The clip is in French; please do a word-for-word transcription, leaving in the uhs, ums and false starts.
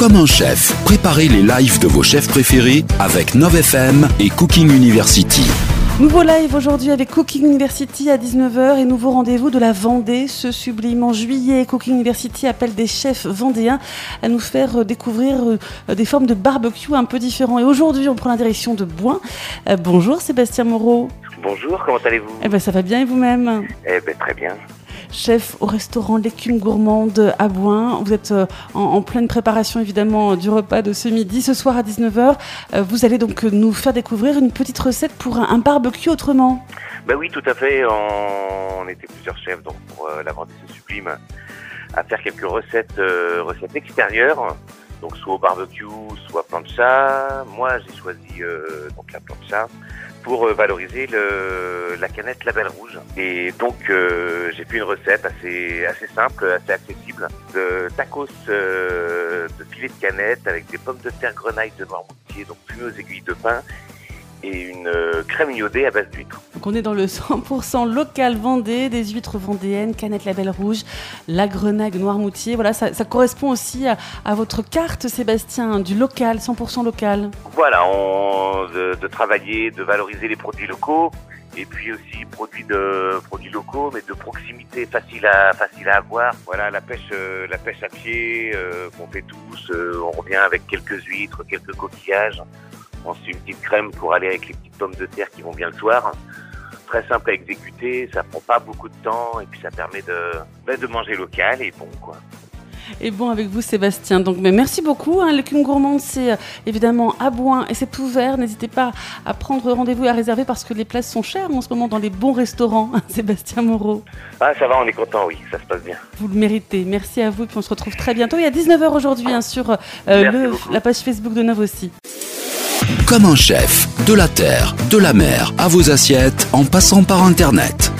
Comme un chef, préparez les lives de vos chefs préférés avec Nov F M et Cooking University. Nouveau live aujourd'hui avec Cooking University à dix-neuf heures et nouveau rendez-vous de la Vendée, ce sublime en juillet. Cooking University appelle des chefs vendéens à nous faire découvrir des formes de barbecue un peu différents. Et aujourd'hui, on prend la direction de Bouin. Euh, bonjour Sébastien Moreau. Bonjour, comment allez-vous ? Eh ben, ça va bien et vous-même ? Eh ben, très bien. Chef au restaurant L'écume gourmande à Bouin. Vous êtes en, en pleine préparation évidemment du repas de ce midi. Ce soir à dix-neuf heures, vous allez donc nous faire découvrir une petite recette pour un, un barbecue autrement. Ben oui, tout à fait. On, on était plusieurs chefs donc pour euh, la Vendée c'est sublime à faire quelques recettes, euh, recettes extérieures. Donc soit au barbecue, soit plancha. Moi j'ai choisi euh, donc la plancha pour euh, valoriser le, la canette Label Rouge. Et donc euh, j'ai fait une recette assez assez simple, assez accessible de tacos euh, de filet de canette avec des pommes de terre grenaille de Noirmoutier, donc fumées aux aiguilles de pin, et une euh, crème iodée à base d'huîtres. Donc on est dans le cent pour cent local Vendée, des huîtres vendéennes, canette Label Rouge, la grenaille Noirmoutier. Voilà, ça, ça correspond aussi à, à votre carte, Sébastien, du local, cent pour cent local. Voilà, on, de, de travailler, de valoriser les produits locaux, et puis aussi produits de produits locaux, mais de proximité, facile à facile à avoir. Voilà, la pêche, euh, la pêche à pied euh, qu'on fait tous. Euh, on revient avec quelques huîtres, quelques coquillages. On se fait une petite crème pour aller avec les petites pommes de terre qui vont bien le soir. Très simple à exécuter, ça prend pas beaucoup de temps et puis ça permet de, ben de manger local et bon quoi. Et bon avec vous Sébastien. Donc mais merci beaucoup. Hein. L'écume gourmande c'est euh, évidemment à Bouin et c'est ouvert. N'hésitez pas à prendre rendez-vous et à réserver parce que les places sont chères en ce moment dans les bons restaurants. Sébastien Moreau. Ah ça va, on est content, oui, ça se passe bien. Vous le méritez. Merci à vous et puis on se retrouve très bientôt. Il y a dix-neuf heures aujourd'hui hein, sur euh, le, la page Facebook de Nov aussi. Comme un chef, de la terre, de la mer, à vos assiettes, en passant par Internet.